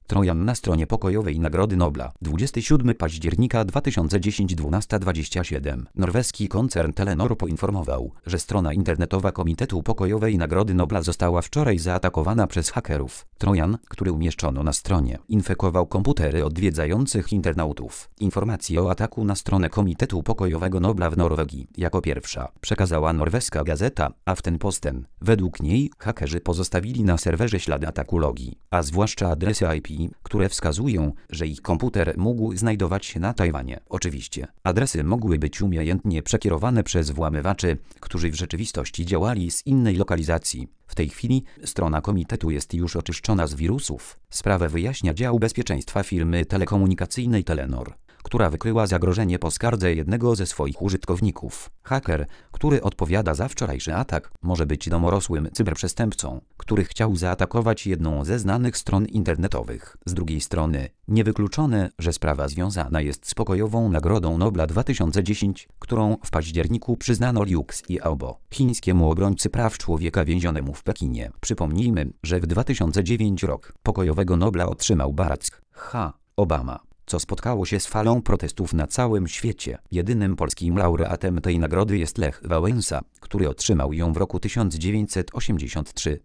Trojan na stronie pokojowej Nagrody Nobla. 27 października 2010 12:27. Norweski koncern Telenor poinformował, że strona internetowa Komitetu Pokojowej Nagrody Nobla została wczoraj zaatakowana przez hakerów. Trojan, który umieszczono na stronie, infekował komputery odwiedzających internautów. Informacje o ataku na stronę Komitetu Pokojowego Nobla w Norwegii jako pierwsza przekazała norweska gazeta Aftenposten. Według niej hakerzy pozostawili na serwerze ślady ataku logi, a zwłaszcza adresy IP, które wskazują, że ich komputer mógł znajdować się na Tajwanie. Oczywiście, adresy mogły być umiejętnie przekierowane przez włamywaczy, którzy w rzeczywistości działali z innej lokalizacji. W tej chwili strona komitetu jest już oczyszczona z wirusów. Sprawę wyjaśnia dział bezpieczeństwa firmy telekomunikacyjnej Telenor, która wykryła zagrożenie po skardze jednego ze swoich użytkowników. Haker, który odpowiada za wczorajszy atak, może być domorosłym cyberprzestępcą, który chciał zaatakować jedną ze znanych stron internetowych. Z drugiej strony, niewykluczone, że sprawa związana jest z pokojową Nagrodą Nobla 2010, którą w październiku przyznano Liu Xiaobo, chińskiemu obrońcy praw człowieka więzionemu w Pekinie. Przypomnijmy, że w 2009 rok pokojowego Nobla otrzymał Barack Obama, co spotkało się z falą protestów na całym świecie. Jedynym polskim laureatem tej nagrody jest Lech Wałęsa, który otrzymał ją w roku 1983.